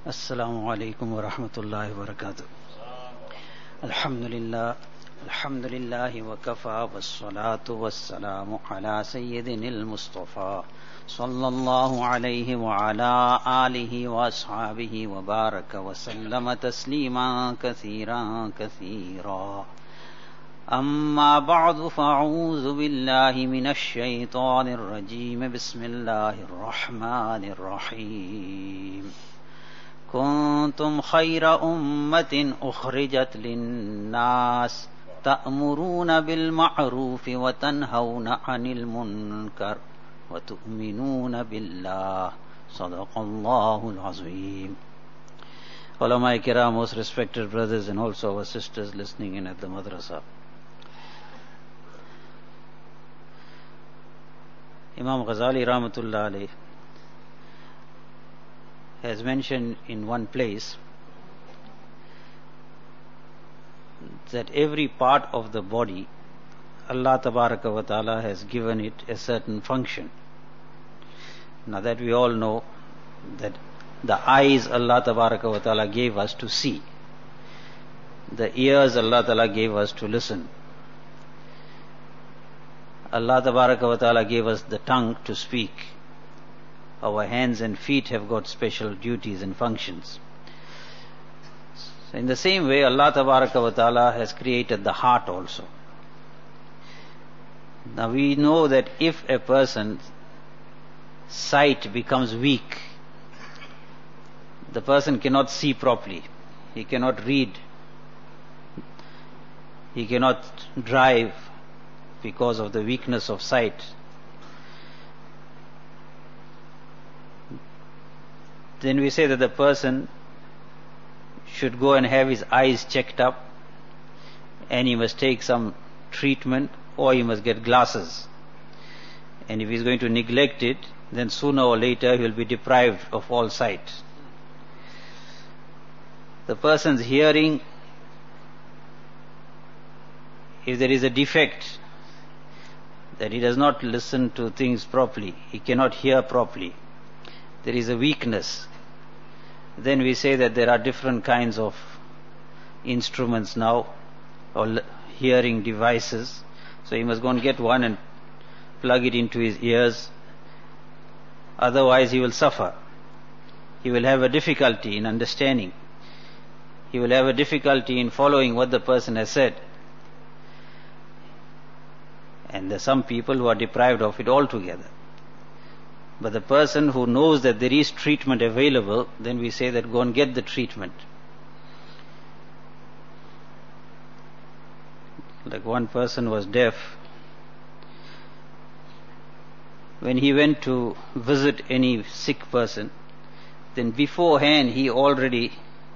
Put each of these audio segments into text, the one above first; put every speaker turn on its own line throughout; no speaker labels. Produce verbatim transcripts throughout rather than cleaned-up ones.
Assalamu alaikum wa rahmatullahi wa barakatuh. Alhamdulillah, alhamdulillahi wa kafa wa salatu wa salamu ala sayyidinil Mustafa sallallahu alayhi wa ala alihi wa ashabihi wa baraka wa sallama tasliman kathiran kathira. أما بعد فأعوذ بالله من الشيطان الرجيم بسم الله الرحمن الرحيم كنتم خير أمة أخرجت للناس تأمرون بالمعروف وتنهون عن المنكر وتؤمنون بالله صدق الله العظيم. Ulama Kiram, most respected brothers and also our sisters listening in at the madrasa. Imam Ghazali Rahmatullah Alayh has mentioned in one place that every part of the body, Allah Tabaraka wa Ta'ala has given it a certain function. Now that we all know that the eyes Allah Tabaraka wa Ta'ala gave us to see, the ears Allah Ta'ala gave us to listen, Allah Tabaraka wa Ta'ala gave us the tongue to speak. Our hands and feet have got special duties and functions. So in the same way, Allah Tabaraka wa Ta'ala has created the heart also. Now we know that if a person's sight becomes weak, the person cannot see properly, he cannot read, he cannot drive because of the weakness of sight. Then we say that the person should go and have his eyes checked up, and he must take some treatment, or he must get glasses. And if he is going to neglect it, then sooner or later he will be deprived of all sight. The person's hearing, if there is a defect, that he does not listen to things properly, he cannot hear properly, there is a weakness, then we say that there are different kinds of instruments now, or hearing devices. So he must go and get one and plug it into his ears. Otherwise he will suffer. He will have a difficulty in understanding. He will have a difficulty in following what the person has said. And there are some people who are deprived of it altogether. But the person who knows that there is treatment available, then we say that go and get the treatment. Like one person was deaf. When he went to visit any sick person, then beforehand he already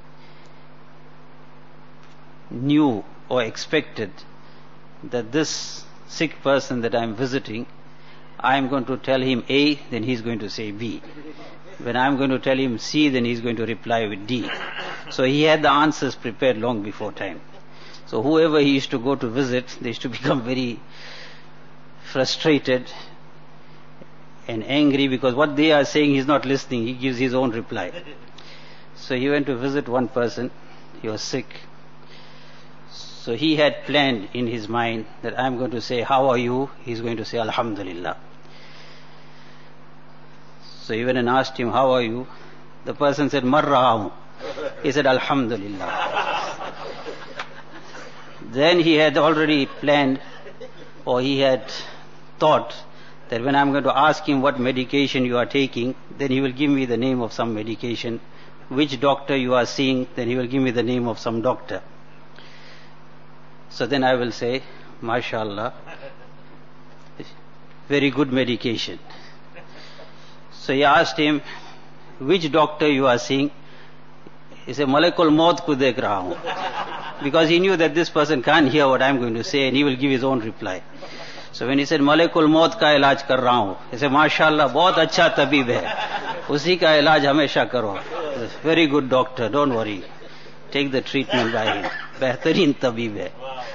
knew or expected that this sick person that I am visiting, I am going to tell him A, then he is going to say B. When I am going to tell him C, then he is going to reply with D. So he had the answers prepared long before time. So whoever he used to go to visit, they used to become very frustrated and angry because what they are saying he is not listening, he gives his own reply. So he went to visit one person, he was sick. So he had planned in his mind that I am going to say, how are you? He is going to say, Alhamdulillah. So he went and asked him, how are you? The person said, Mar raha hu. He said, Alhamdulillah. Then he had already planned, or he had thought that when I am going to ask him what medication you are taking, then he will give me the name of some medication. Which doctor you are seeing, then he will give me the name of some doctor. So then I will say, MashaAllah, very good medication. So he asked him, which doctor you are seeing? He said, Malakul Maut ko dekh raha hu. Because he knew that this person can't hear what I am going to say and he will give his own reply. So when he said, Malakul Maut ka ilaj kar raha hu, he said, MashaAllah, bahut acha tabib hai. Usi ka ilaj hamesha karo. Very good doctor, don't worry. Take the treatment by him. Behtareen tabib hai.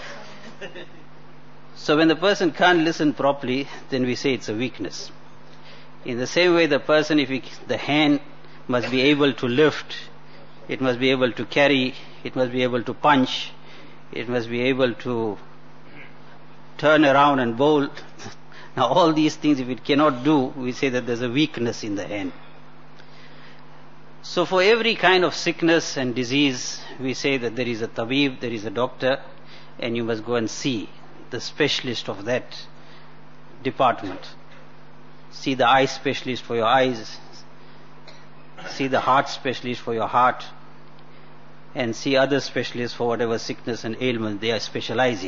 So when the person can't listen properly, then we say it's a weakness. In the same way, the person, if he, the hand must be able to lift it must be able to carry, it must be able to punch, it must be able to turn around and bowl. Now all these things, if it cannot do, we say that there's a weakness in the hand. So for every kind of sickness and disease, we say that there is a tabib, there is a doctor, and you must go and see the specialist of that department. See the eye specialist for your eyes, see the heart specialist for your heart, and see other specialists for whatever sickness and ailment they are specializing.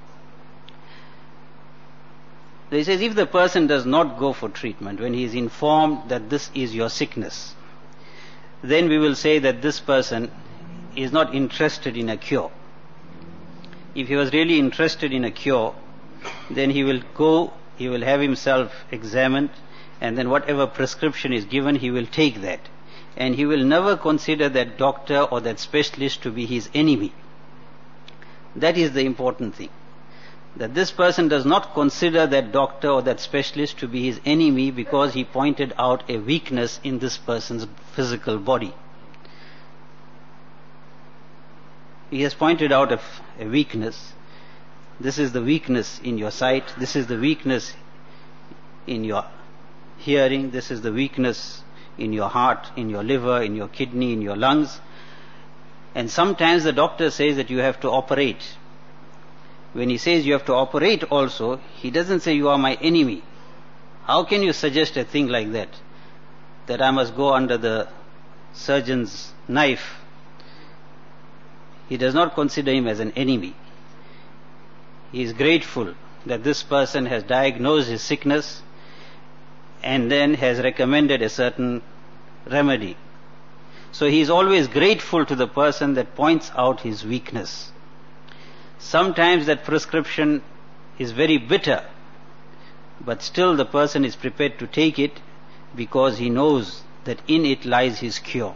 He says, if the person does not go for treatment, when he is informed that this is your sickness, then we will say that this person is not interested in a cure. If he was really interested in a cure, then he will go, he will have himself examined, and then whatever prescription is given, he will take that. And he will never consider that doctor or that specialist to be his enemy. That is the important thing. That this person does not consider that doctor or that specialist to be his enemy because he pointed out a weakness in this person's physical body. He has pointed out a, a weakness. This is the weakness in your sight, this is the weakness in your hearing, this is the weakness in your heart, in your liver, in your kidney, in your lungs. And sometimes the doctor says that you have to operate. When he says you have to operate also, he doesn't say you are my enemy. How can you suggest a thing like that? That I must go under the surgeon's knife. He does not consider him as an enemy. He is grateful that this person has diagnosed his sickness and then has recommended a certain remedy. So he is always grateful to the person that points out his weakness. Sometimes that prescription is very bitter, but still the person is prepared to take it because he knows that in it lies his cure.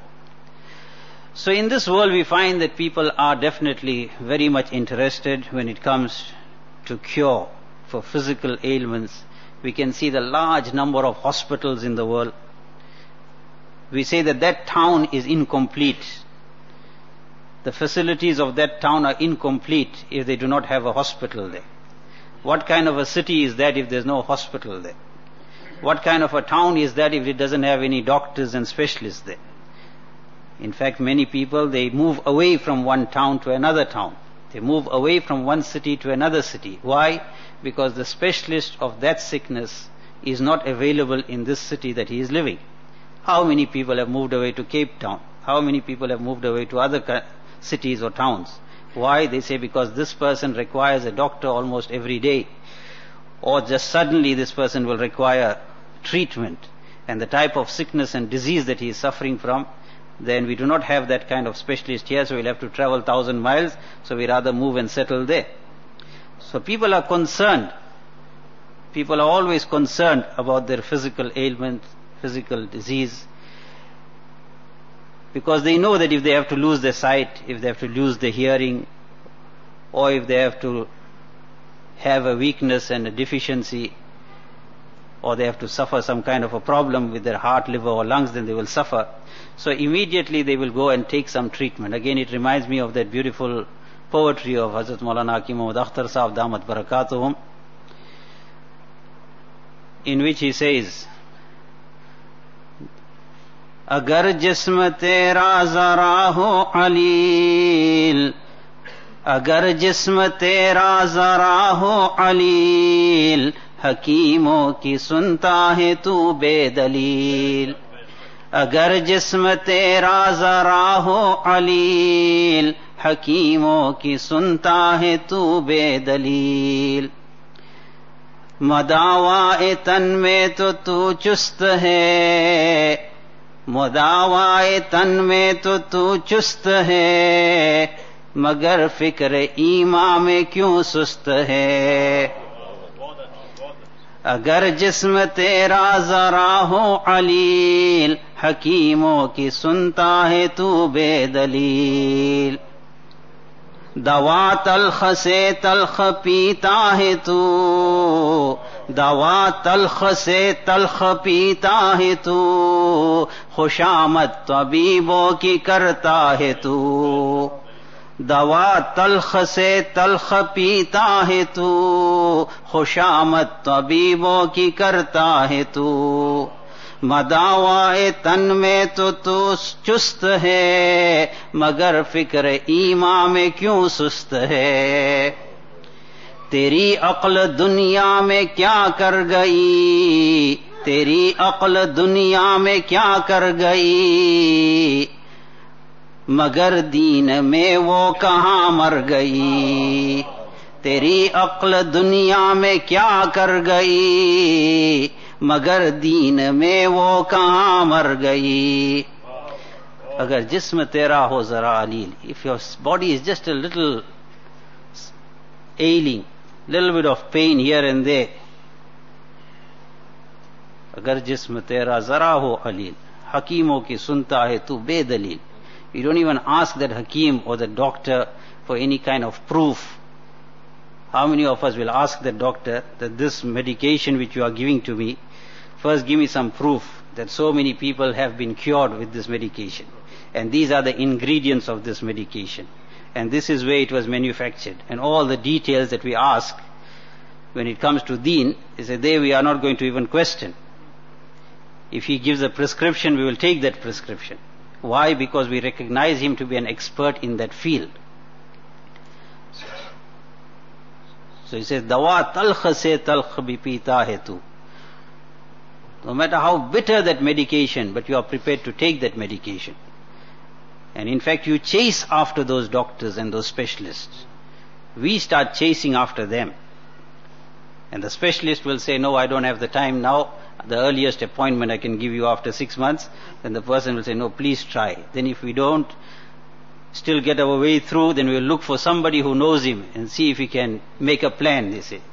So in this world we find that people are definitely very much interested when it comes to cure for physical ailments. We can see the large number of hospitals in the world. We say that that town is incomplete. The facilities of that town are incomplete if they do not have a hospital there. What kind of a city is that if there is no hospital there? What kind of a town is that if it doesn't have any doctors and specialists there? In fact, many people, they move away from one town to another town. They move away from one city to another city. Why? Because the specialist of that sickness is not available in this city that he is living. How many people have moved away to Cape Town? How many people have moved away to other cities or towns? Why? They say because this person requires a doctor almost every day. Or just suddenly this person will require treatment. And the type of sickness and disease that he is suffering from, then we do not have that kind of specialist here, so we'll have to travel thousand miles, so we rather move and settle there. So people are concerned. People are always concerned about their physical ailment, physical disease, because they know that if they have to lose their sight, if they have to lose their hearing, or if they have to have a weakness and a deficiency, or they have to suffer some kind of a problem with their heart, liver or lungs, then they will suffer. So immediately they will go and take some treatment. Again, it reminds me of that beautiful poetry of Hazrat Maulana Hakim Muhammad Akhtar Sahab Damat Barakatuhum, in which he says, Agar jism tera zara ho alil, Agar jism tera zara ho alil, Hakimon ki sunta hai tu bedalil. अगर जिस्म तेरा जरा हो अलील, हकीमों की सुनता है तू बेदलील. मदावाए तन में तो तू चुस्त है, मदावाए तन में तो तू चुस्त है, मगर फिक्र ईमा में क्यों सुस्त है. अगर जिस्म तेरा जरा हो अलील, हकीमों की सुनता है तू बेदलील. दवा तल्ख से तल्ख पीता है तू, दवा तल्ख से तल्ख पीता है तू, खुशामद तबीबों की करता है तू। दवा तल्ख से तल्ख पीता है तू, खुशामद तबीबों की करता है तू। मदावाए तन में तो तू चुस्त है, मगर फिक्र ईमान में क्यों सुस्त है। तेरी अक्ल दुनिया में क्या कर गई, तेरी अक्ल दुनिया में क्या कर गई, मगर दीन में वो कहाँ मर गई। तेरी अक्ल दुनिया में क्या कर गई, मगर दीन में वो कहाँ मर गई। अगर जिस्म तेरा हो जरा अलील, if your body is just a little ailing, little bit of pain here and there, अगर जिस्म तेरा जरा हो अलील, हकीमों की सुनता है तू बेदलील। You don't even ask that Hakim or the doctor for any kind of proof. How many of us will ask the doctor that this medication which you are giving to me, first give me some proof that so many people have been cured with this medication, and these are the ingredients of this medication, and this is where it was manufactured, and all the details that we ask when it comes to deen, is that there we are not going to even question. If he gives a prescription, we will take that prescription. Why? Because we recognize him to be an expert in that field. So he says, dawa talkh se talkh bhi peeta hai tu. No matter how bitter that medication, but you are prepared to take that medication. And in fact, you chase after those doctors and those specialists. We start chasing after them. And the specialist will say, no, I don't have the time now. The earliest appointment I can give you after six months. Then the person will say, no, please try. Then if we don't still get our way through, then we'll look for somebody who knows him and see if we can make a plan, they say.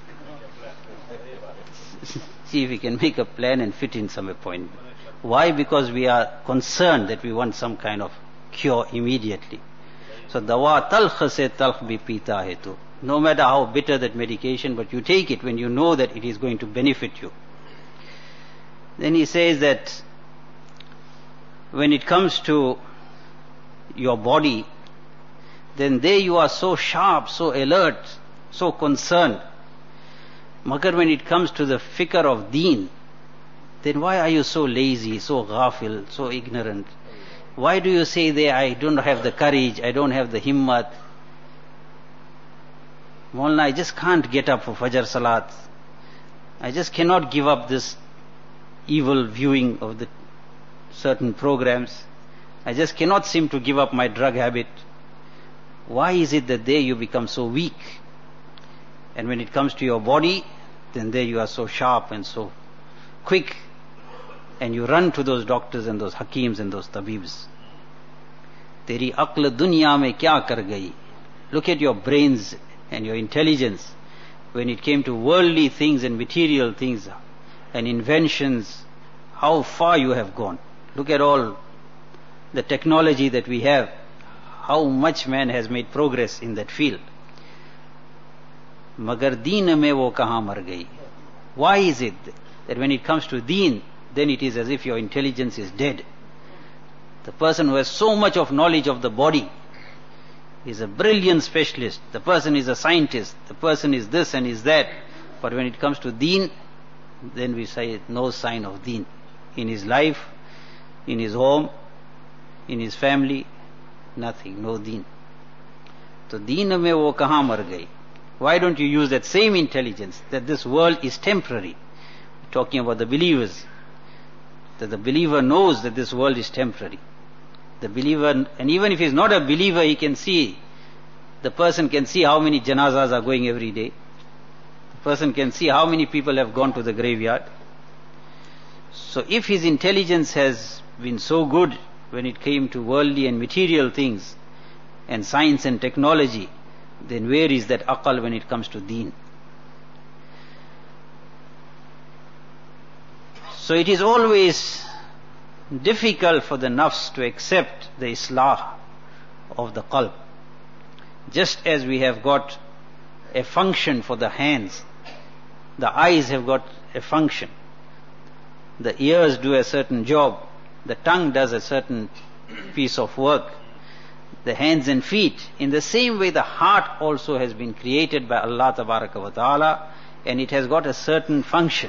See if we can make a plan and fit in some appointment. Why? Because we are concerned that we want some kind of cure immediately. So, dawa talkh se talkh bhi peeta hai tu. No matter how bitter that medication, but you take it when you know that it is going to benefit you. Then he says that when it comes to your body, then there you are so sharp, so alert, so concerned. Magar when it comes to the fikr of deen, then why are you so lazy, so ghafil, so ignorant? Why do you say there, I don't have the courage, I don't have the himmat? Maulana, I just can't get up for Fajr Salat. I just cannot give up this evil viewing of the certain programs. I just cannot seem to give up my drug habit. Why is it that there you become so weak? And when it comes to your body, then there you are so sharp and so quick, and you run to those doctors and those hakims and those tabibs. Teri aql dunya mein kya kar gayi? Look at your brains and your intelligence when it came to worldly things and material things and inventions, how far you have gone. Look at all the technology that we have, how much man has made progress in that field. Magar deen mein wo kahan mar gayi? Why is it that when it comes to deen, then it is as if your intelligence is dead? The person who has so much of knowledge of the body is a brilliant specialist. The person is a scientist. The person is this and is that. But when it comes to deen, then we say no sign of deen. In his life, in his home, in his family, nothing, no deen. So deen mein wo kahan mar gayi? Why don't you use that same intelligence that this world is temporary? We're talking about the believers. That the believer knows that this world is temporary. The believer, and even if he's not a believer, he can see, the person can see how many janazas are going every day. The person can see how many people have gone to the graveyard. So if his intelligence has been so good when it came to worldly and material things and science and technology, then where is that aqal when it comes to deen? So it is always difficult for the nafs to accept the islah of the qalb. Just as we have got a function for the hands, The eyes have got a function. The ears do a certain job. The tongue does a certain piece of work. The hands and feet. In the same way, the heart also has been created by Allah Tabaraka wa Ta'ala, and it has got a certain function.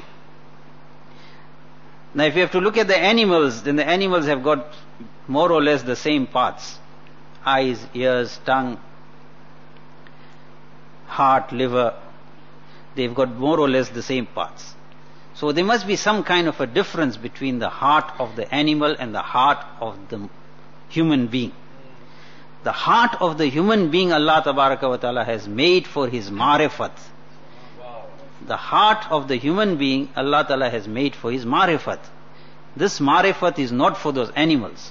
Now if you have to look at the animals, then the animals have got more or less the same parts. Eyes, ears, tongue, heart, liver. They've got more or less the same parts. So there must be some kind of a difference between the heart of the animal and the heart of the human being. The heart of the human being Allah Tabaraka wa Ta'ala has made for his marifat. The heart of the human being Allah Ta'ala has made for his marifat. This marifat is not for those animals.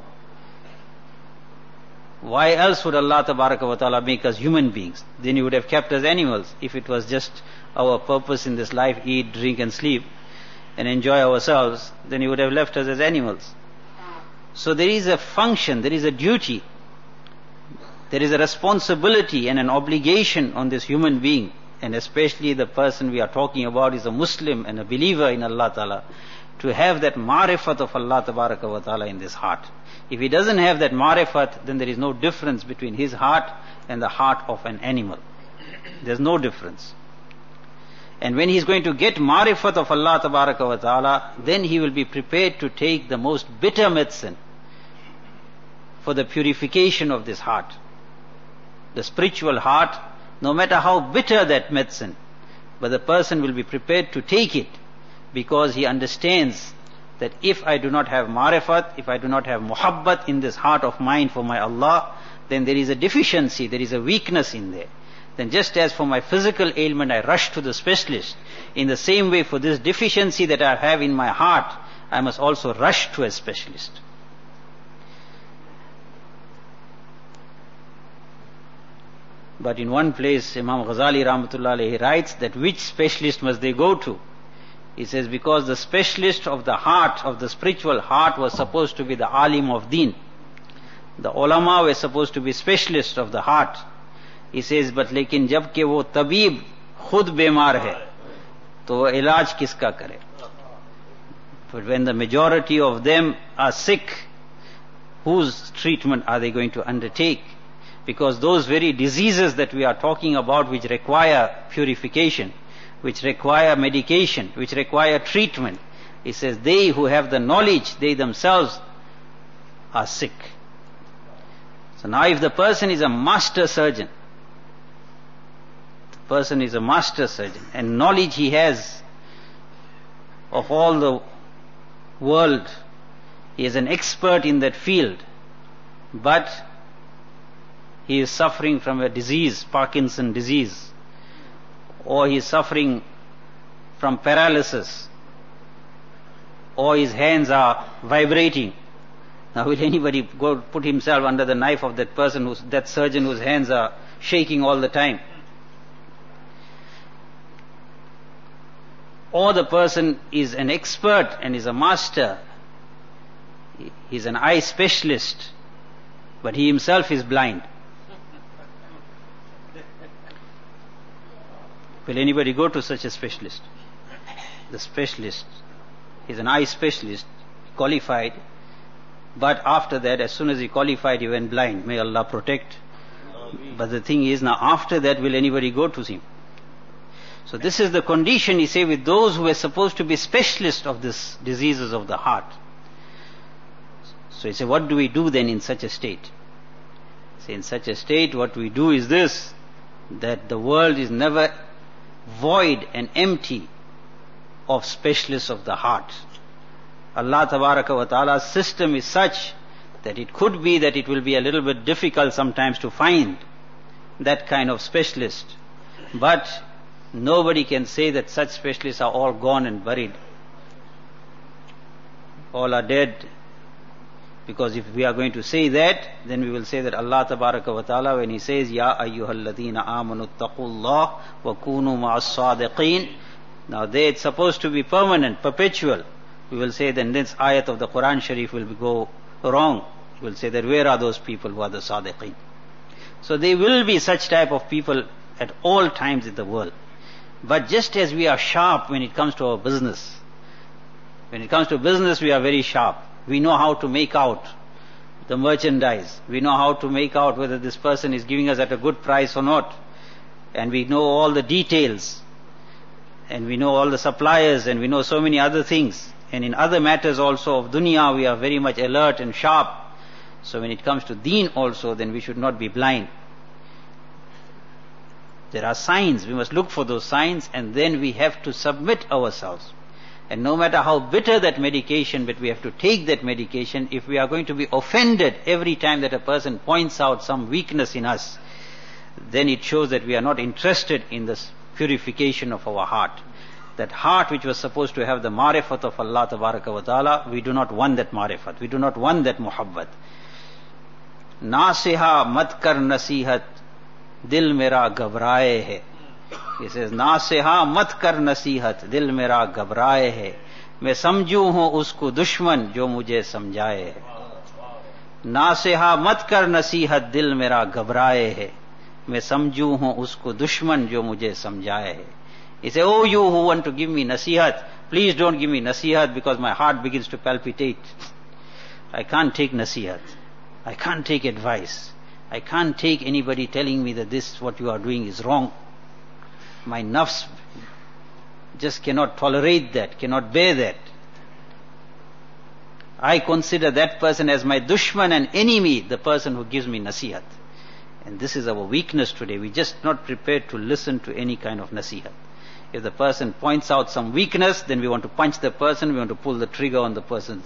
Why else would Allah Tabaraka wa Ta'ala make us human beings? Then he would have kept us animals. If it was just our purpose in this life, eat, drink and sleep and enjoy ourselves, then he would have left us as animals. So there is a function, there is a duty, there is a responsibility and an obligation on this human being, and especially the person we are talking about is a Muslim and a believer in Allah Ta'ala, to have that marifat of Allah Tabaraka wa Ta'ala in this heart. If he doesn't have that marifat, then there is no difference between his heart and the heart of an animal. There's no difference. And when he's going to get marifat of Allah Tabaraka wa Ta'ala, then he will be prepared to take the most bitter medicine for the purification of this heart. The spiritual heart, no matter how bitter that medicine, but the person will be prepared to take it, because he understands that if I do not have marifat, if I do not have muhabbat in this heart of mine for my Allah, then there is a deficiency, there is a weakness in there. Then just as for my physical ailment I rush to the specialist, in the same way for this deficiency that I have in my heart, I must also rush to a specialist. But in one place, Imam Ghazali Rahmatullah Alayhi writes that which specialist must they go to? He says, because the specialist of the heart, of the spiritual heart, was supposed to be the alim of deen. The ulama were supposed to be specialists of the heart. He says, but lekin jab ke wo tabib khud bemar hai, to wo ilaj kiska kare? But when the majority of them are sick, whose treatment are they going to undertake? Because those very diseases that we are talking about, which require purification, which require medication, which require treatment, he says, they who have the knowledge, they themselves are sick. So now if the person is a master surgeon, the person is a master surgeon, and knowledge he has of all the world, he is an expert in that field, but he is suffering from a disease, Parkinson disease, or he is suffering from paralysis, or his hands are vibrating. Now will anybody go put himself under the knife of that person, who's, that surgeon whose hands are shaking all the time? Or the person is an expert and is a master, he is an eye specialist, but he himself is blind. Will anybody go to such a specialist? The specialist is an eye specialist, qualified, but after that, as soon as he qualified, he went blind. May Allah protect. But the thing is, now after that, will anybody go to him? So this is the condition, he say, with those who are supposed to be specialists of these diseases of the heart. So he say, what do we do then in such a state? Say, in such a state, what we do is this, that the world is never void and empty of specialists of the heart. Allah Tabaraka wa Ta'ala's system is such that it could be that it will be a little bit difficult sometimes to find that kind of specialist. But nobody can say that such specialists are all gone and buried. All are dead. Because if we are going to say that, then we will say that Allah Tabaraka wa Ta'ala, when He says, Ya ayyuhalladhina amanu taqullah wa kunu ma'as sadiqeen, now there it's supposed to be permanent, perpetual. We will say then this ayat of the Quran Sharif will go wrong. We will say that where are those people who are the sadiqeen? So there will be such type of people at all times in the world. But just as we are sharp when it comes to our business, when it comes to business we are very sharp. We know how to make out the merchandise. We know how to make out whether this person is giving us at a good price or not. And we know all the details. And we know all the suppliers, and we know so many other things. And in other matters also of dunya we are very much alert and sharp. So when it comes to deen also, then we should not be blind. There are signs, we must look for those signs, and then we have to submit ourselves. And no matter how bitter that medication, but we have to take that medication. If we are going to be offended every time that a person points out some weakness in us, then it shows that we are not interested in this purification of our heart. That heart which was supposed to have the marifat of Allah Tabaraka wa Ta'ala, we do not want that marifat, we do not want that muhabbat. Nasiha mat kar nasihat, dil mera ghabraye hai. He says, Nasiha mat kar nasihat, dil mera ghabraye hai. मैं समझू हूं उसको दुश्मन जो मुझे समझाए है. नासिहा मत कर नसीहत दिल मेरा घबराए है. मैं समझू हूं उसको दुश्मन जो मुझे समझाए है. He said, oh you who want to give me nasihat, please don't give me nasihat because my heart begins to palpitate. I can't take nasihat. I can't take advice. I can't take anybody telling me that this, what you are doing is wrong. My nafs just cannot tolerate that, cannot bear that. I consider that person as my dushman and enemy, the person who gives me nasihat. And this is our weakness today. We're just not prepared to listen to any kind of nasihat. If the person points out some weakness, then we want to punch the person, we want to pull the trigger on the person.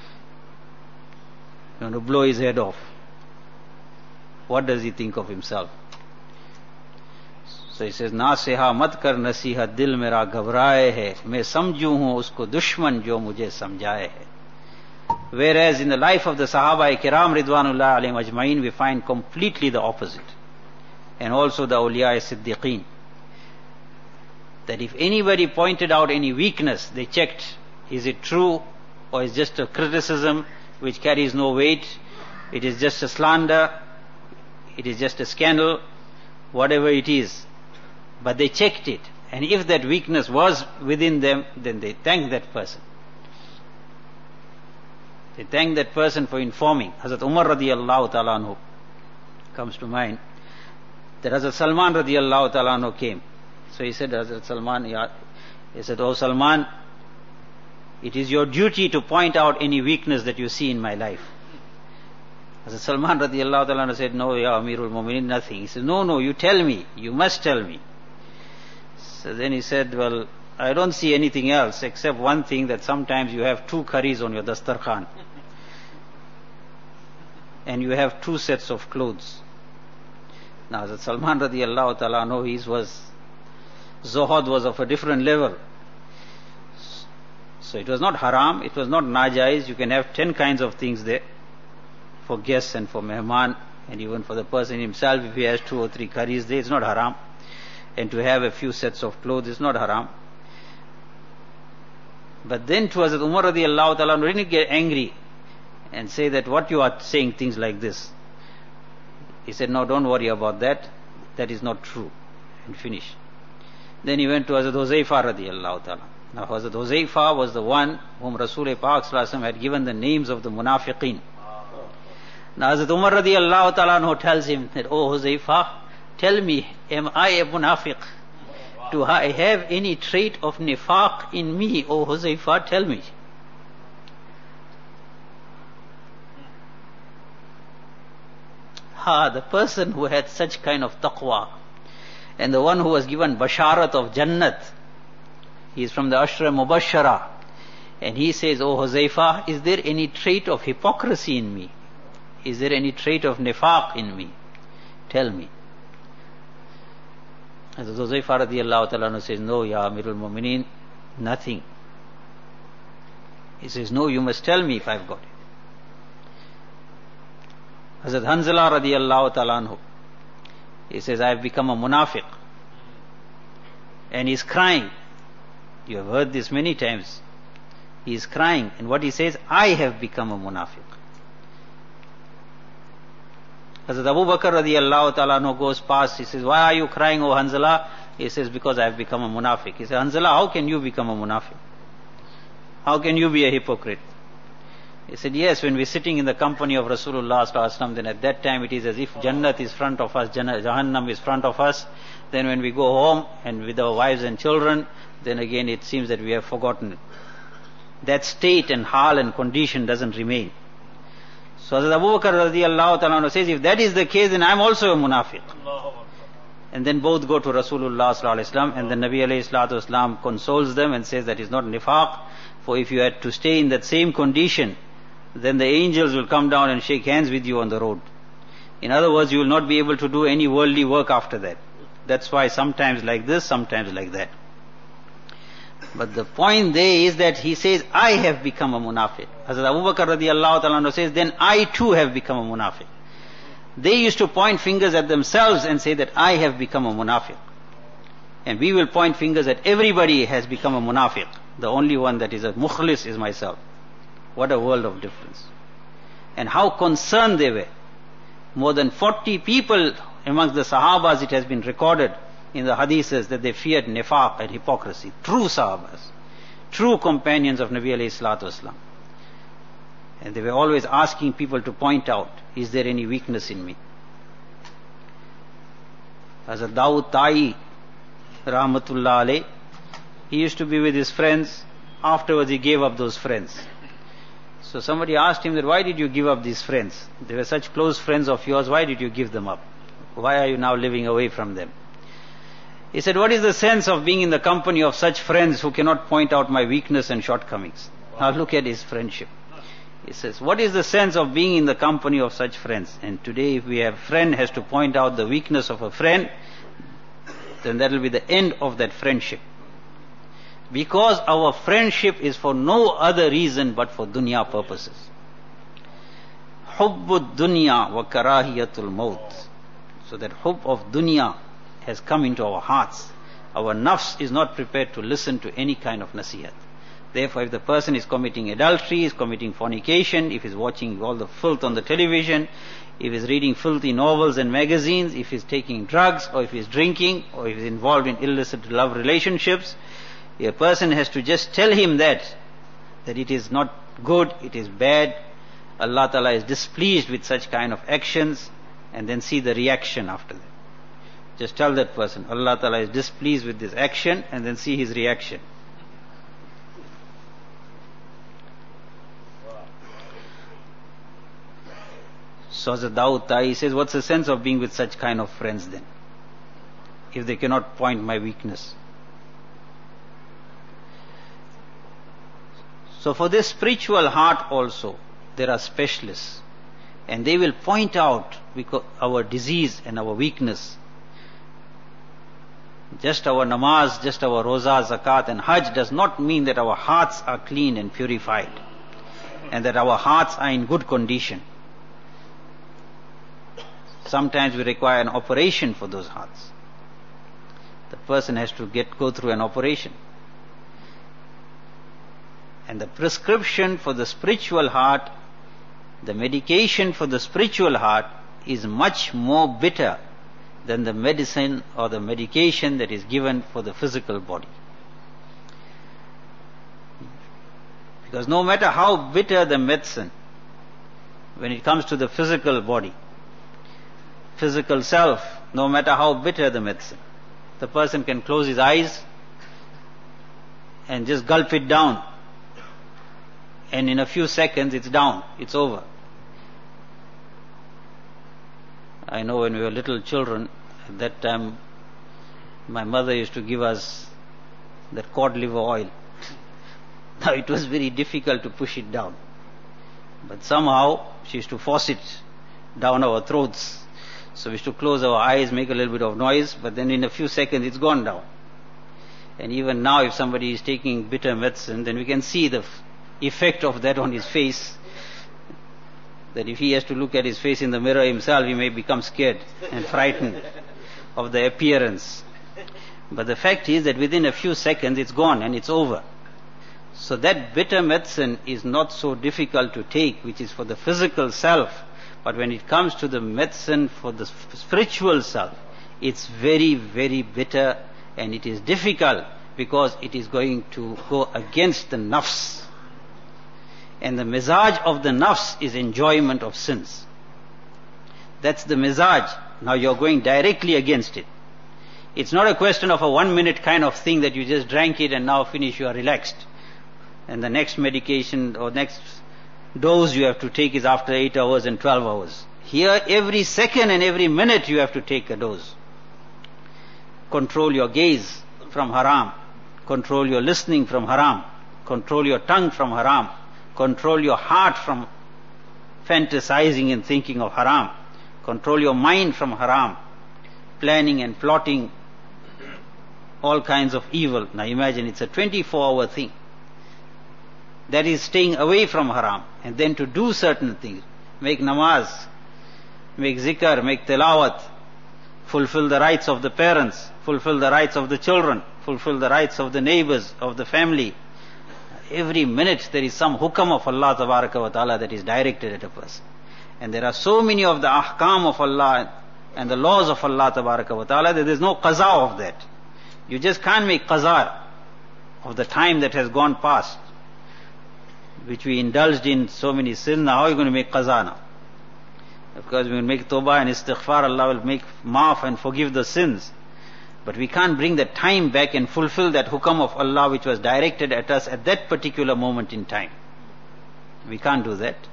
We want to blow his head off. What does he think of himself? So he says, Nasiha mat kar nasihat dil mera ghabraye hai. Main samjhu hu usko dushman jo mujhe samjhaye hai. Whereas in the life of the Sahaba Kiram Ridwanullah alayhim ajma'in, we find completely the opposite. And also the awliya siddiqeen. That if anybody pointed out any weakness, they checked, is it true or is just a criticism which carries no weight, it is just a slander, it is just a scandal, whatever it is. But they checked it, and if that weakness was within them, then they thanked that person. They thanked that person for informing. Hazrat Umar radiyallahu ta'ala anhu comes to mind, that Hazrat Salman radiyallahu ta'ala anhu came. So he said, Hazrat Salman, he said, oh Salman, it is your duty to point out any weakness that you see in my life. Hazrat Salman radiyallahu ta'ala said, no, ya Amirul Mu'mineen, nothing. He said, no, no, you tell me, you must tell me. So then he said, well, I don't see anything else except one thing, that sometimes you have two curries on your dastarkhan. And you have two sets of clothes. Now Hazrat Salman radiyallahu ta'ala anhu, his was, Zuhud was of a different level. So it was not haram, it was not najaiz. You can have ten kinds of things there for guests and for mehman, and even for the person himself. If he has two or three curries there, it's not haram. And to have a few sets of clothes is not haram. But then to Hazrat Umar radiyallahu ta'ala didn't get angry and say that what you are saying things like this. He said, no, don't worry about that, that is not true, and finish. Then he went to Hazrat Huzaifa radiyallahu ta'ala. Now Hazrat Huzaifa was the one whom Rasul Pak sallallahu alaihi wasallam had given the names of the munafiqeen. Now Hazrat Umar radiyallahu ta'ala tells him that, oh Huzaifa, tell me, am I a munafiq? Do I have any trait of nifaq in me? Oh Huzaifa, tell me. Ha, the person who had such kind of taqwa, and the one who was given basharat of Jannat, he is from the Ashra Mubashara, and he says, oh Huzaifa, is there any trait of hypocrisy in me? Is there any trait of nifaq in me? Tell me. As Huzaifa radiyallahu ta'ala says, no, ya Amirul Mu'mineen, nothing. He says, no, you must tell me if I've got it. Hazrat Hanzala radiyallahu ta'ala anhu, he says, I have become a munafiq. And he's crying. You have heard this many times. He is crying, and what he says, I have become a munafiq. Hazrat Abu Bakr radiyallahu ta'ala anhu goes past, he says, why are you crying, O Hanzala? He says, because I have become a munafiq. He says, Hanzala, how can you become a munafiq? How can you be a hypocrite? He said, yes, when we're sitting in the company of Rasulullah sallallahu alaihi wasallam, then at that time it is as if Jannat is front of us, Jahannam is front of us. Then when we go home and with our wives and children, then again it seems that we have forgotten. That state and hal and condition doesn't remain. So Hazrat Abu Bakr radiallahu ta'ala says, if that is the case, then I'm also a munafiq. And then both go to Rasulullah sallallahu alaihi wasallam, and the Nabi alayhi salatu wasallam consoles them and says that is not nifaq, for if you had to stay in that same condition, then the angels will come down and shake hands with you on the road. In other words, you will not be able to do any worldly work after that. That's why sometimes like this, sometimes like that. But the point there is that he says, I have become a munafiq. Hazrat Abu Bakr radiallahu ta'ala says, then I too have become a munafiq. They used to point fingers at themselves and say that I have become a munafiq. And we will point fingers at everybody has become a munafiq. The only one that is a mukhlis is myself. What a world of difference. And how concerned they were. More than forty people amongst the Sahabas, it has been recorded in the hadiths that they feared nifaq and hypocrisy. True Sahabas. True companions of Nabi alayhi salatu wasalam. And they were always asking people to point out, is there any weakness in me? As a Dawood Ta'i, rahmatullah alayh, he used to be with his friends. Afterwards he gave up those friends. So somebody asked him that, why did you give up these friends? They were such close friends of yours, why did you give them up? Why are you now living away from them? He said, what is the sense of being in the company of such friends who cannot point out my weakness and shortcomings? Now look at his friendship. He says, what is the sense of being in the company of such friends? And today if we have a friend has to point out the weakness of a friend, then that will be the end of that friendship. Because our friendship is for no other reason but for dunya purposes. Hubbud dunya wa karahiyatul maut. So that hubb of dunya has come into our hearts. Our nafs is not prepared to listen to any kind of nasihat. Therefore, if the person is committing adultery, is committing fornication, if he's watching all the filth on the television, if he's reading filthy novels and magazines, if he's taking drugs, or if he's drinking, or if he's involved in illicit love relationships, a person has to just tell him that, that it is not good, it is bad, Allah Ta'ala is displeased with such kind of actions, and then see the reaction after that. Just tell that person, Allah Ta'ala is displeased with this action, and then see his reaction. So Hazrat Dawood Ta'i says, what's the sense of being with such kind of friends then, if they cannot point my weakness? So for this spiritual heart also, there are specialists, and they will point out our disease and our weakness. Just our namaz, just our roza, zakat and hajj does not mean that our hearts are clean and purified, and that our hearts are in good condition. Sometimes we require an operation for those hearts. The person has to get go through an operation. And the prescription for the spiritual heart, the medication for the spiritual heart is much more bitter than the medicine or the medication that is given for the physical body. Because no matter how bitter the medicine, when it comes to the physical body, physical self, no matter how bitter the medicine, the person can close his eyes and just gulp it down. And in a few seconds it's down, it's over. I know when we were little children, at that time my mother used to give us that cod liver oil. Now it was very difficult to push it down. But somehow she used to force it down our throats. So we used to close our eyes, make a little bit of noise, but then in a few seconds it's gone down. And even now if somebody is taking bitter medicine, then we can see the effect of that on his face, that if he has to look at his face in the mirror himself, he may become scared and frightened of the appearance. But the fact is that within a few seconds it's gone and it's over. So that bitter medicine is not so difficult to take, which is for the physical self, but when it comes to the medicine for the spiritual self, it's very, very bitter And it is difficult because it is going to go against the nafs. And the mizaj of the nafs is enjoyment of sins. That's the mizaj. Now you're going directly against it. It's not a question of a one minute kind of thing that you just drank it and now finish, you are relaxed. And the next medication or next dose you have to take is after eight hours and twelve hours. Here every second and every minute you have to take a dose. Control your gaze from haram. Control your listening from haram. Control your tongue from haram. Control your heart from fantasizing and thinking of haram. Control your mind from haram. Planning and plotting all kinds of evil. Now imagine it's a twenty-four hour thing. That is staying away from haram. And then to do certain things. Make namaz, make zikr, make tilawat, fulfill the rights of the parents, fulfill the rights of the children, fulfill the rights of the neighbors, of the family. Every minute there is some hukam of Allah tabaraka wa ta'ala that is directed at a person. And there are so many of the ahkam of Allah and the laws of Allah tabaraka wa ta'ala that there is no qaza of that. You just can't make qaza of the time that has gone past, which we indulged in so many sins. Now how are you going to make qaza now? Of course we will make tawbah and istighfar, Allah will make maaf and forgive the sins. But we can't bring the time back and fulfill that hukam of Allah which was directed at us at that particular moment in time. We can't do that.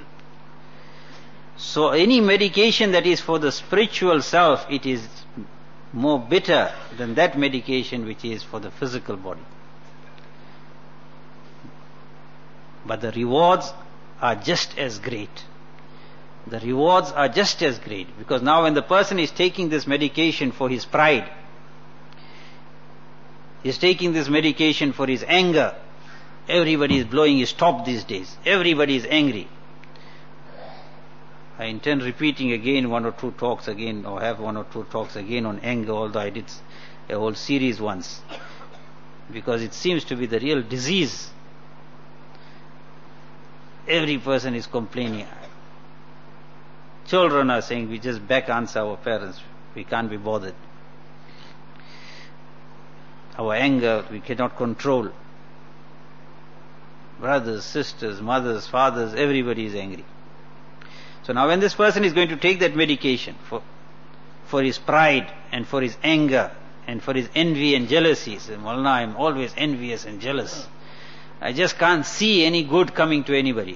So any medication that is for the spiritual self, it is more bitter than that medication which is for the physical body. But the rewards are just as great. The rewards are just as great, because now when the person is taking this medication for his pride, he is taking this medication for his anger. Everybody is blowing his top these days. Everybody is angry. I intend repeating again one or two talks again, or have one or two talks again on anger, although I did a whole series once. Because it seems to be the real disease. Every person is complaining. Children are saying, we just back answer our parents. We can't be bothered. Our anger, we cannot control. Brothers, sisters, mothers, fathers, everybody is angry. So now when this person is going to take that medication for, for his pride and for his anger and for his envy and jealousy, he says, Maulana, I am always envious and jealous. I just can't see any good coming to anybody.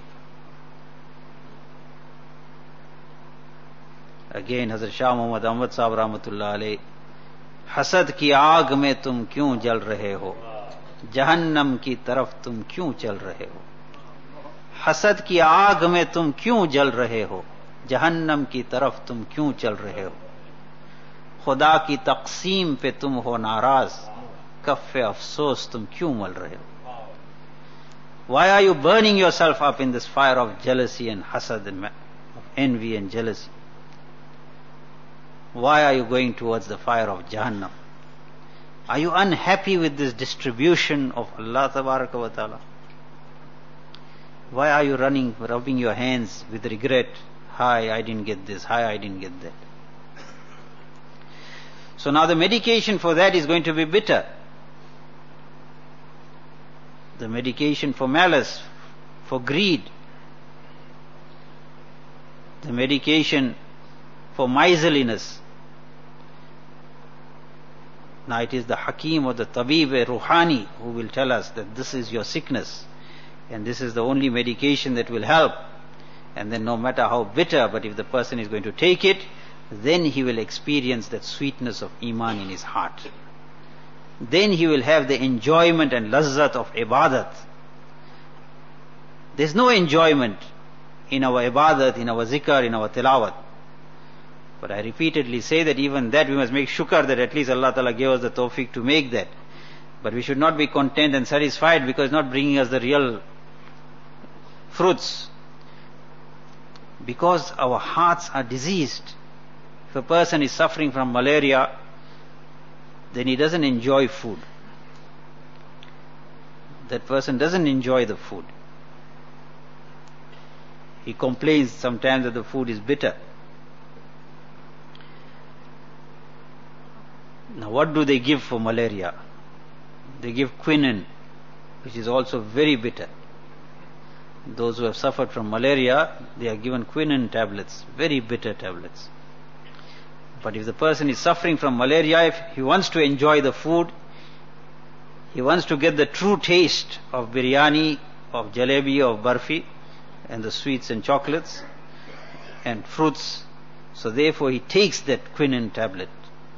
Again, Hazrat Shah Muhammad Ahmad Sahib Rahmatullah Alayh, हसद की आग में तुम क्यों जल रहे हो, जहन्नम की तरफ तुम क्यों चल रहे हो। हसद की आग में तुम क्यों जल रहे हो, जहन्नम की तरफ तुम क्यों चल रहे हो। खुदा की तकसीम पे तुम हो नाराज, कफ़े अफसोस तुम क्यों मल रहे हो। Why are you burning yourself up in this fire of jealousy and hasad and of envy and jealousy? Why are you going towards the fire of Jahannam? Are you unhappy with this distribution of Allah Tabaraka wa Ta'ala? Why are you running, rubbing your hands with regret? Hi, I didn't get this. Hi, I didn't get that. So now the medication for that is going to be bitter. The medication for malice, for greed. The medication for miserliness. Now it is the Hakim or the Tabib Ruhani who will tell us that this is your sickness and this is the only medication that will help. And then no matter how bitter, but if the person is going to take it, then he will experience that sweetness of Iman in his heart. Then he will have the enjoyment and lazzat of ibadat. There is no enjoyment in our ibadat, in our zikr, in our tilawat. But I repeatedly say that even that we must make shukr that at least Allah Ta'ala gave us the tawfiq to make that. But we should not be content and satisfied because it's not bringing us the real fruits. Because our hearts are diseased. If a person is suffering from malaria, then he doesn't enjoy food. That person doesn't enjoy the food. He complains sometimes that the food is bitter. Now what do they give for malaria? They give quinine, which is also very bitter. Those who have suffered from malaria, they are given quinine tablets, very bitter tablets. But if the person is suffering from malaria, if he wants to enjoy the food, he wants to get the true taste of biryani, of jalebi, of barfi, and the sweets and chocolates, and fruits, so therefore he takes that quinine tablet.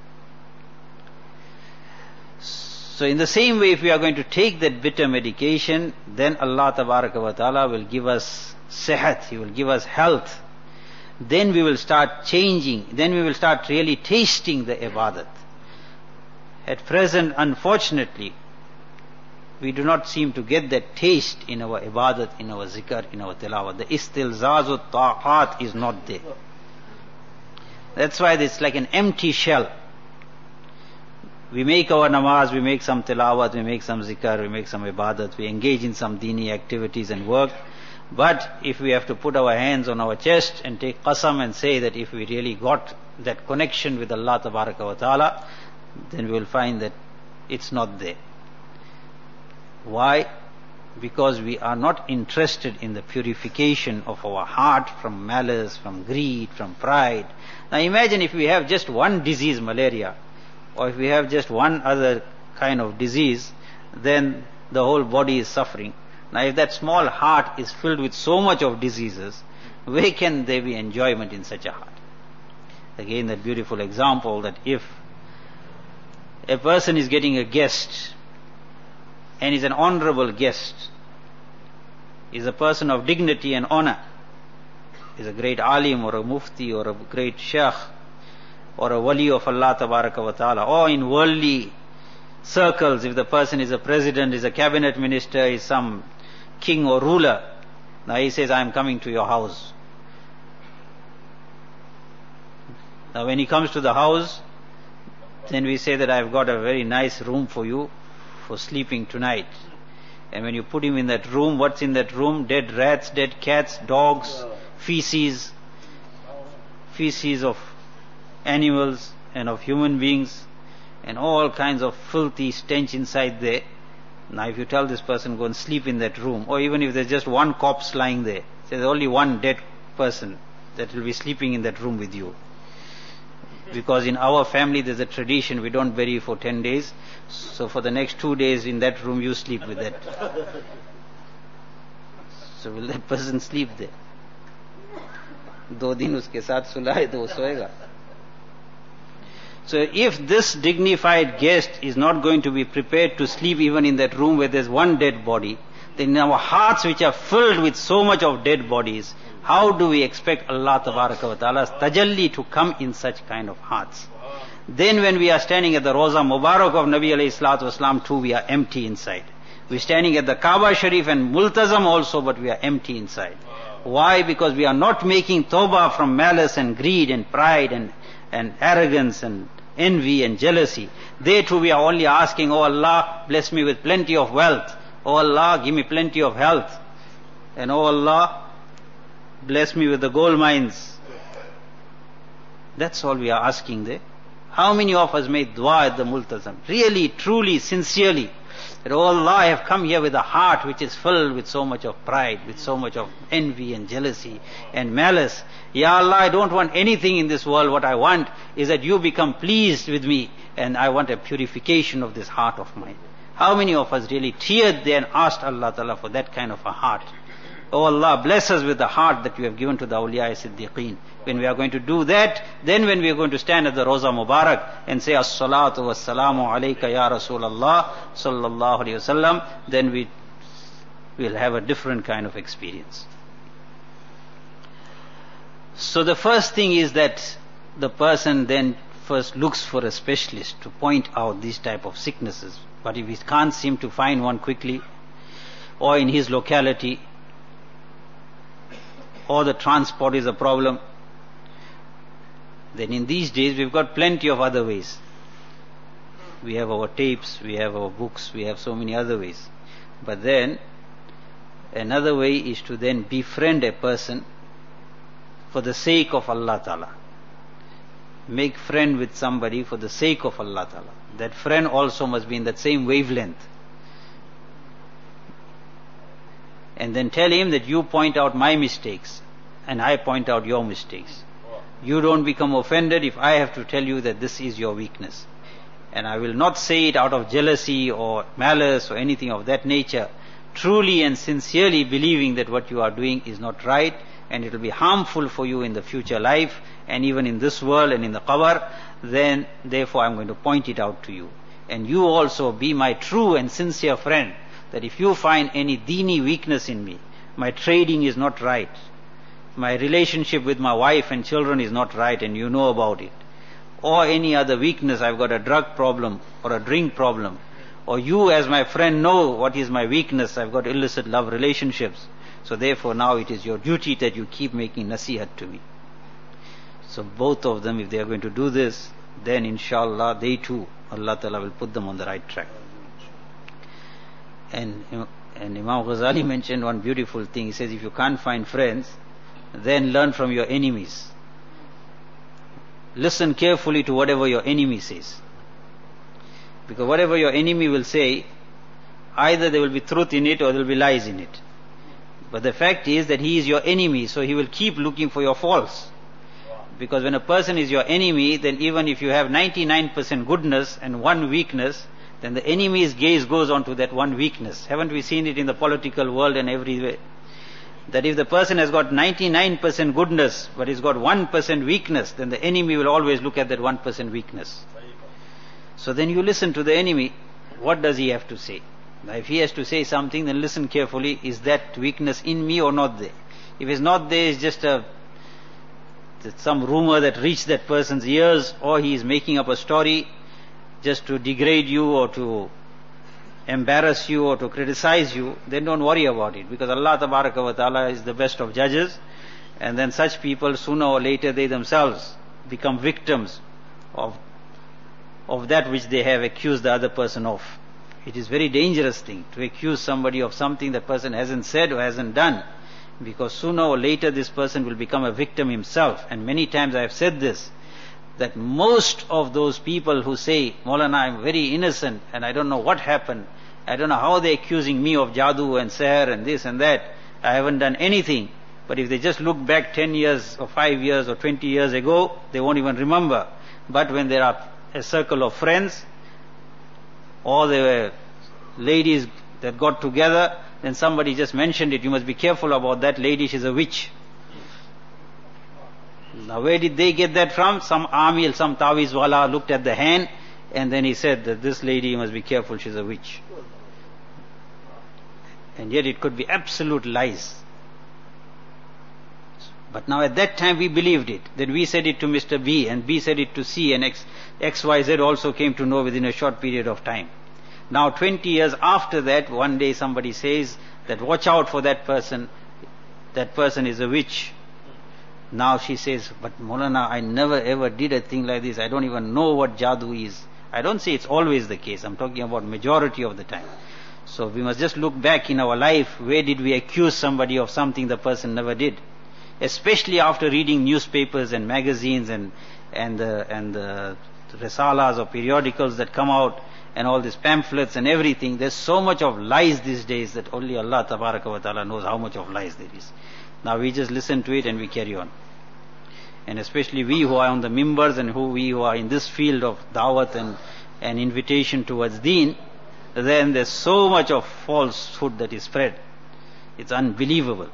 So in the same way, if we are going to take that bitter medication, then Allah Tabaraka wa Ta'ala will give us sihat, He will give us health. Then we will start changing, then we will start really tasting the ibadat. At present, unfortunately, we do not seem to get that taste in our ibadat, in our zikr, in our tilawat. The istilzazu ta'at is not there. That's why it's like an empty shell. We make our namaz, we make some tilawat, we make some zikr, we make some ibadat, we engage in some dini activities and work. But if we have to put our hands on our chest and take qasam and say that if we really got that connection with Allah Tabaraka wa Ta'ala, then we will find that it's not there. Why? Because we are not interested in the purification of our heart from malice, from greed, from pride. Now imagine if we have just one disease, malaria, or if we have just one other kind of disease, then the whole body is suffering. Now if that small heart is filled with so much of diseases, where can there be enjoyment in such a heart? Again, that beautiful example that if a person is getting a guest, and is an honorable guest, is a person of dignity and honor, is a great alim or a mufti or a great sheikh or a wali of Allah Tabaraka wa Ta'ala, or in worldly circles, if the person is a president, is a cabinet minister, is some king or ruler, now he says, I am coming to your house. Now when he comes to the house, then we say that I have got a very nice room for you for sleeping tonight. And when you put him in that room, what's in that room? Dead rats, dead cats, dogs, feces, feces of animals and of human beings, and all kinds of filthy stench inside there. Now if you tell this person, go and sleep in that room, or even if there's just one corpse lying there, there's only one dead person that will be sleeping in that room with you. Because in our family there's a tradition, we don't bury for ten days, so for the next two days in that room you sleep with that. So will that person sleep there? Do din uske saath sulaye to wo soega. So if this dignified guest is not going to be prepared to sleep even in that room where there's one dead body, then in our hearts which are filled with so much of dead bodies, how do we expect Allah Tabaraka wa Ta'ala's tajalli to come in such kind of hearts? Then when we are standing at the Roza Mubarak of Nabi alayhi salatu wasalam too, we are empty inside. We're standing at the Kaaba Sharif and Multazam also, but we are empty inside. Why? Because we are not making tawbah from malice and greed and pride and, and arrogance and envy and jealousy. There too we are only asking, oh Allah, bless me with plenty of wealth. Oh Allah, give me plenty of health. And oh Allah, bless me with the gold mines. That's all we are asking there. How many of us made dua at the Multazam? Really, truly, sincerely. That, oh Allah, I have come here with a heart which is filled with so much of pride, with so much of envy and jealousy and malice. Ya Allah, I don't want anything in this world. What I want is that you become pleased with me, and I want a purification of this heart of mine. How many of us really teared there and asked Allah Ta'ala for that kind of a heart? Oh Allah, bless us with the heart that you have given to the awliya siddiqeen. When we are going to do that, then when we are going to stand at the Roza Mubarak and say as-salatu was-salamu alayka ya Rasulallah sallallahu alayhi wasallam, then we will have a different kind of experience. So the first thing is that the person then first looks for a specialist to point out these type of sicknesses. But if he can't seem to find one quickly, or in his locality, or the transport is a problem, then in these days we've got plenty of other ways. We have our tapes, we have our books, we have so many other ways. But then another way is to then befriend a person for the sake of Allah Ta'ala. make friend with somebody for the sake of Allah Ta'ala. That friend also must be in that same wavelength. And then tell him that you point out my mistakes and I point out your mistakes. You don't become offended if I have to tell you that this is your weakness. And I will not say it out of jealousy or malice or anything of that nature. Truly and sincerely believing that what you are doing is not right and it will be harmful for you in the future life and even in this world and in the qabr, then therefore I'm going to point it out to you. And you also be my true and sincere friend, that if you find any deeni weakness in me, my trading is not right, my relationship with my wife and children is not right and you know about it, or any other weakness, I've got a drug problem or a drink problem, or you as my friend know what is my weakness, I've got illicit love relationships, so therefore now it is your duty that you keep making nasihat to me. So both of them, if they are going to do this, then inshallah they too, Allah Ta'ala will put them on the right track. And, and Imam Ghazali mentioned one beautiful thing. He says, if you can't find friends, then learn from your enemies. Listen carefully to whatever your enemy says. Because whatever your enemy will say, either there will be truth in it or there will be lies in it. But the fact is that he is your enemy, so he will keep looking for your faults. Because when a person is your enemy, then even if you have ninety-nine percent goodness and one weakness, then the enemy's gaze goes on to that one weakness. Haven't we seen it in the political world and everywhere? That if the person has got ninety-nine percent goodness, but he's got one percent weakness, then the enemy will always look at that one percent weakness. So then you listen to the enemy. What does he have to say? Now if he has to say something, then listen carefully. Is that weakness in me or not there? If it's not there, it's just a some rumor that reached that person's ears, or he is making up a story just to degrade you or to embarrass you or to criticize you, then don't worry about it, because Allah Tabaraka wa Ta'ala is the best of judges, and then such people sooner or later they themselves become victims of of that which they have accused the other person of. It is very dangerous thing to accuse somebody of something the person hasn't said or hasn't done, because sooner or later this person will become a victim himself. And many times I have said this, that most of those people who say, Maulana, I'm very innocent and I don't know what happened, I don't know how they're accusing me of jadoo and seher and this and that, I haven't done anything. But if they just look back ten years or five years or twenty years ago, they won't even remember. But when there are a circle of friends, or there were ladies that got together, then somebody just mentioned it, you must be careful about that lady, she's a witch. Now where did they get that from? Some Amil, some Tawiz wala looked at the hand and then he said that this lady, you must be careful, she's a witch. And yet it could be absolute lies. But now at that time we believed it. Then we said it to Mister B and B said it to C and X, X Y Z also came to know within a short period of time. Now twenty years after that, one day somebody says that watch out for that person, that person is a witch. Now she says, but Maulana, I never ever did a thing like this, I don't even know what jadoo is. I don't say it's always the case, I'm talking about majority of the time. So we must just look back in our life, where did we accuse somebody of something the person never did? Especially after reading newspapers and magazines and and the, and the risalas or periodicals that come out, and all these pamphlets and everything, there's so much of lies these days that only Allah Tabaraka wa Ta'ala knows how much of lies there is. Now we just listen to it and we carry on. And especially we who are on the mimbars and who we who are in this field of da'wat and, and invitation towards deen, then there's so much of falsehood that is spread. It's unbelievable.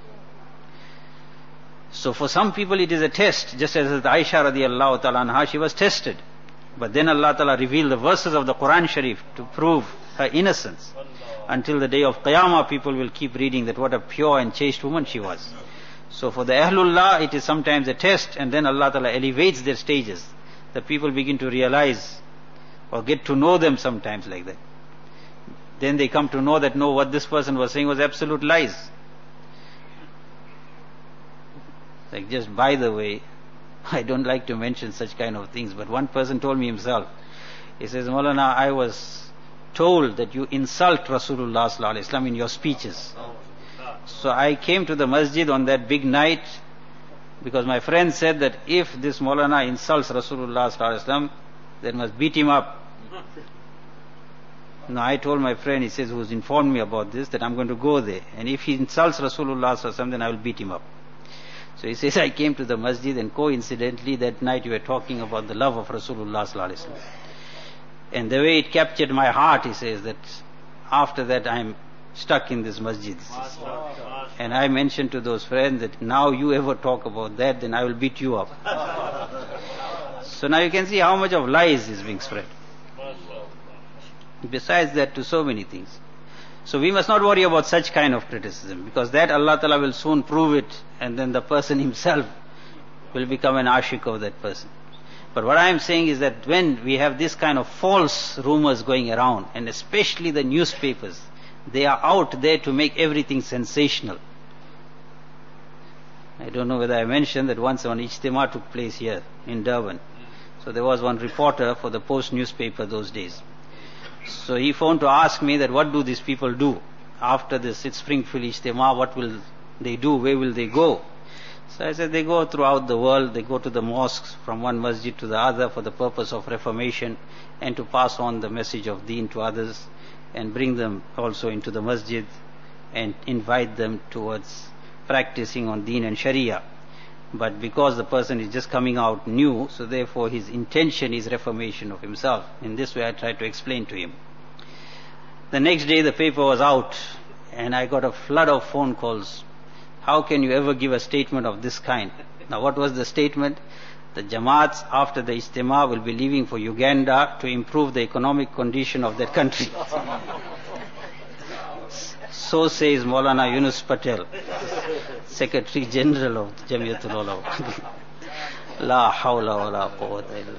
So for some people it is a test, just as Aisha radiallahu ta'ala anha, she was tested. But then Allah Ta'ala revealed the verses of the Quran Sharif to prove her innocence. Until the day of Qiyamah, people will keep reading that what a pure and chaste woman she was. So for the Ahlullah, it is sometimes a test, and then Allah Ta'ala elevates their stages. The people begin to realize or get to know them sometimes like that. Then they come to know that no, what this person was saying was absolute lies. Like, just by the way, I don't like to mention such kind of things, but one person told me himself, he says, Maulana, I was told that you insult Rasulullah sallallahu alaihi wasallam in your speeches. So I came to the masjid on that big night Because my friend said that if this Maulana insults Rasulullah sallallahu alaihi wasallam, then must beat him up. Now I told my friend, he says, who's informed me about this, that I'm going to go there. And if he insults Rasulullah sallallahu alaihi wasallam, then I will beat him up. So he says, I came to the masjid and coincidentally that night you were talking about the love of Rasulullah sallallahu alaihi wasallam. And the way it captured my heart, he says, that after that I'm stuck in this masjid. And I mentioned to those friends that now you ever talk about that, then I will beat you up. So now you can see how much of lies is being spread. Besides that, to so many things. So we must not worry about such kind of criticism, because that Allah Ta'ala will soon prove it, and then the person himself will become an ashik of that person. But what I am saying is that when we have this kind of false rumors going around, and especially the newspapers, they are out there to make everything sensational. I don't know whether I mentioned that once one Ijtima took place here in Durban. So there was one reporter for the Post newspaper those days. So he phoned to ask me that what do these people do after this it's Springfield Ijtima, what will they do, where will they go? So I said they go throughout the world, they go to the mosques from one masjid to the other for the purpose of reformation and to pass on the message of deen to others and bring them also into the masjid and invite them towards practicing on deen and sharia. But because the person is just coming out new, so therefore his intention is reformation of himself. In this way I tried to explain to him. The next day the paper was out and I got a flood of phone calls. How can you ever give a statement of this kind? Now what was the statement? The Jamaats after the Ijtima will be leaving for Uganda to improve the economic condition of that country. So says Maulana Yunus Patel, Secretary General of Jamiatul Ulama. La hawla wa la quwwata illa.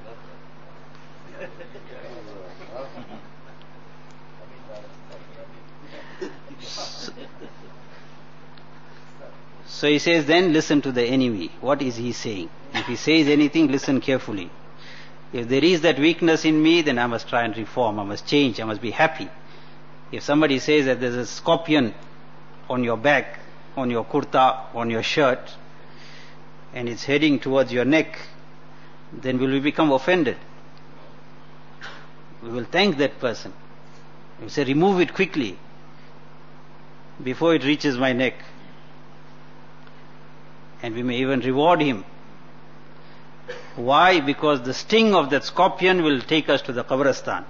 So he says, then listen to the enemy. What is he saying? If he says anything, listen carefully. If there is that weakness in me, then I must try and reform. I must change. I must be happy. If somebody says that there's a scorpion on your back, on your kurta, on your shirt, and it's heading towards your neck, then will we become offended? We will thank that person. We will say, remove it quickly before it reaches my neck. And we may even reward him. Why? Because the sting of that scorpion will take us to the Qabristan.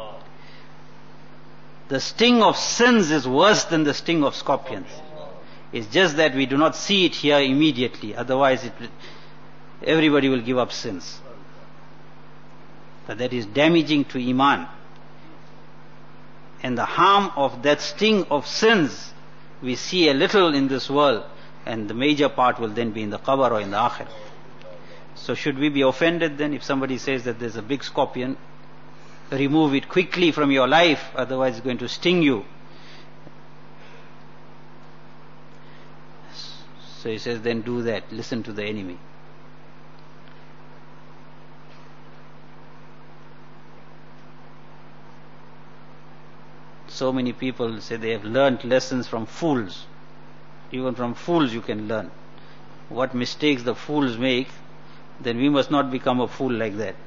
The sting of sins is worse than the sting of scorpions. It's just that we do not see it here immediately. Otherwise, it will, everybody will give up sins. But that is damaging to Iman. And the harm of that sting of sins, we see a little in this world, and the major part will then be in the qabr or in the akhirah. So should we be offended then if somebody says that there's a big scorpion? Remove it quickly from your life, otherwise it's going to sting you. So he says, then do that. Listen to the enemy. So many people say they have learnt lessons from fools. Even from fools you can learn. What mistakes the fools make, then we must not become a fool like that.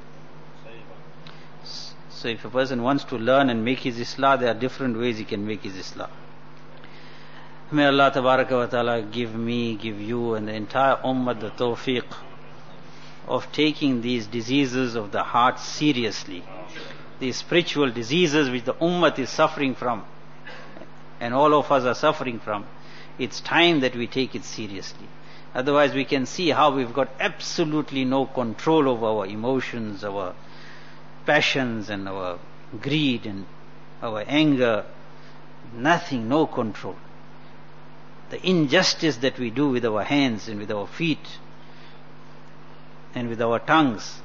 So if a person wants to learn and make his Islah, there are different ways he can make his Islah. May Allah Tabaraka wa Ta'ala give me, give you and the entire Ummah the tawfiq of taking these diseases of the heart seriously. These spiritual diseases which the Ummah is suffering from, and all of us are suffering from. It's time that we take it seriously. Otherwise we can see how we've got absolutely no control over our emotions, our passions and our greed and our anger. Nothing, no control. The injustice that we do with our hands and with our feet and with our tongues,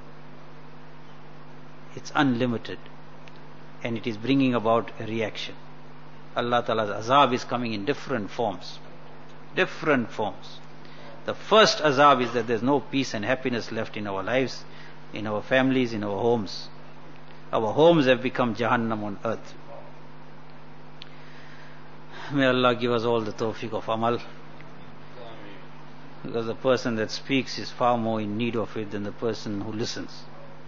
it's unlimited, and it is bringing about a reaction. Allah Ta'ala's azab is coming in different forms. Different forms. The first azab is that there's no peace and happiness left in our lives, in our families, in our homes. Our homes have become Jahannam on earth. May Allah give us all the tawfiq of amal. Because the person that speaks is far more in need of it than the person who listens.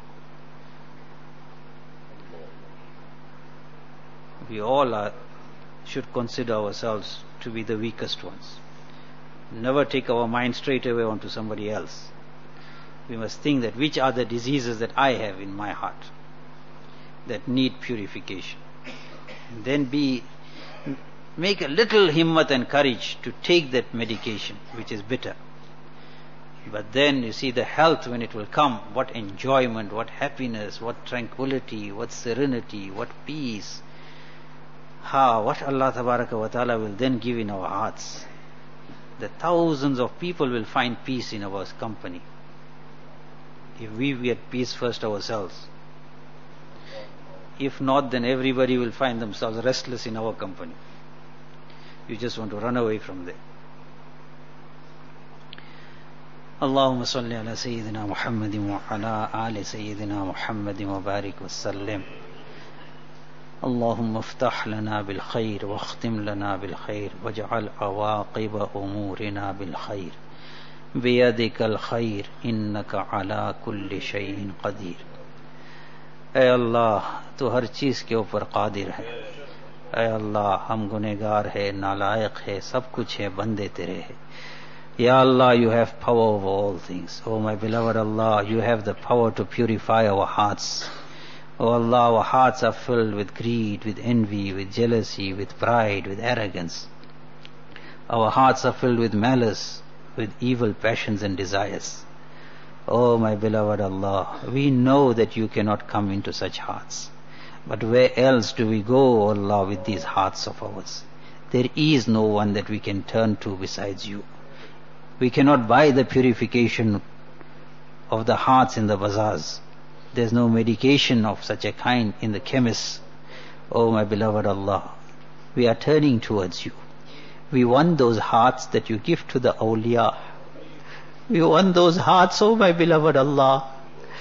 We all are, should consider ourselves to be the weakest ones. Never take our mind straight away onto somebody else. We must think that which are the diseases that I have in my heart that need purification. And then be make a little himmat and courage to take that medication which is bitter. But then you see the health when it will come, what enjoyment, what happiness, what tranquility, what serenity, what peace. Ha, what Allah Tabaraka wa Ta'ala will then give in our hearts. The thousands of people will find peace in our company. If we get peace first ourselves. If not, then everybody will find themselves restless in our company. You just want to run away from there. Allahumma salli ala Sayyidina Muhammadin wa ala ali Sayyidina Muhammadin wa barik wa sallim. اللهم افتح لنا بالخير واختم لنا بالخير واجعل عواقب أمورنا بالخير بيدك الخير إنك على كل شيء قدير. اے اللہ تو ہر چیز کے اوپر قادر ہے. اے اللہ ہم گنہگار ہے, نالائق ہے, سب کچھ ہے, بندے تیرے ہے. Ya Allah, you have power over all things. Oh my beloved Allah, you have the power to purify our hearts. Oh Allah, our hearts are filled with greed, with envy, with jealousy, with pride, with arrogance. Our hearts are filled with malice, with evil passions and desires. Oh my beloved Allah, we know that you cannot come into such hearts. But where else do we go, O Allah, with these hearts of ours? There is no one that we can turn to besides you. We cannot buy the purification of the hearts in the bazaars. There's no medication of such a kind in the chemists. Oh my beloved Allah, we are turning towards you. We want those hearts that you give to the awliya. We want those hearts, oh my beloved Allah.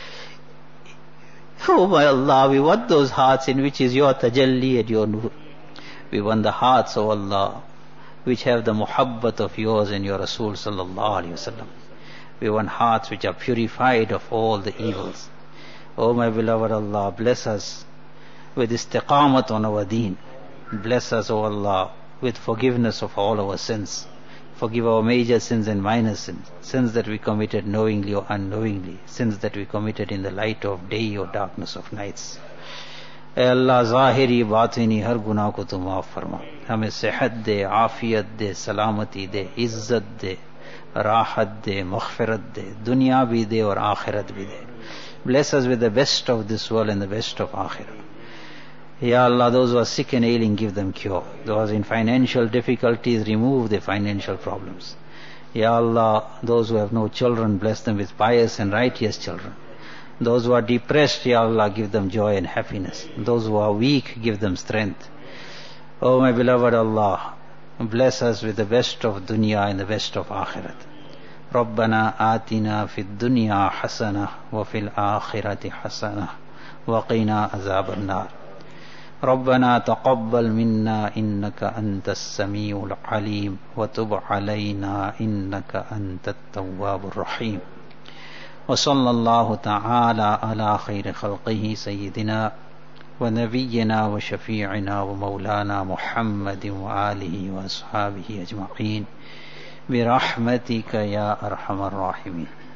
Oh my Allah, we want those hearts in which is your tajalli and your nur. We want the hearts, oh Allah, which have the muhabbat of yours and your Rasul sallallahu alayhi wa sallam. We want hearts which are purified of all the evils. Oh my beloved Allah, bless us with istiqamat on our deen. Bless us, O Allah, with forgiveness of all our sins. Forgive our major sins and minor sins. Sins that we committed knowingly or unknowingly. Sins that we committed in the light of day or darkness of nights. اے اللہ ظاہری باطنی ہر گناہ کو تو معاف فرما. ہمیں صحت دے, عافیت دے, سلامتی دے, عزت دے, راحت دے, مغفرت دے, دنیا بھی دے اور آخرت بھی دے. Bless us with the best of this world and the best of Akhirah. Ya Allah, those who are sick and ailing, give them cure. Those in financial difficulties, remove their financial problems. Ya Allah, those who have no children, bless them with pious and righteous children. Those who are depressed, Ya Allah, give them joy and happiness. Those who are weak, give them strength. Oh my beloved Allah, bless us with the best of dunya and the best of Akhirat. ربنا آتنا في الدنيا حسنة وفي الآخرة حسنة وقنا عذاب النار. ربنا تقبل منا إنك أنت السميع العليم وتب علينا إنك أنت التواب الرحيم. وصلى الله تعالى على خير خلقه سيدنا ونبينا وشفيعنا ومولانا محمد وآله وأصحابه أجمعين برحمتك يا أرحم الراحمين.